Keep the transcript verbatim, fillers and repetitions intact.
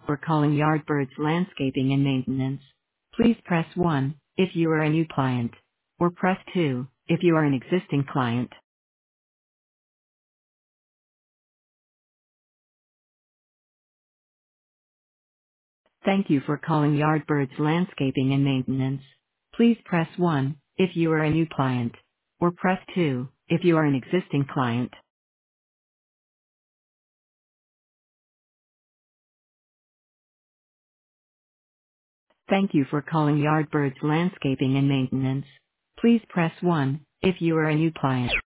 For calling Yardbirds Landscaping and Maintenance, please press one if you are a new client, or press two if you are an existing client. Thank you for calling Yardbirds Landscaping and Maintenance. Please press one if you are a new client, or press two if you are an existing client. Thank you for calling Yardbirds Landscaping and Maintenance. Please press one if you are a new client.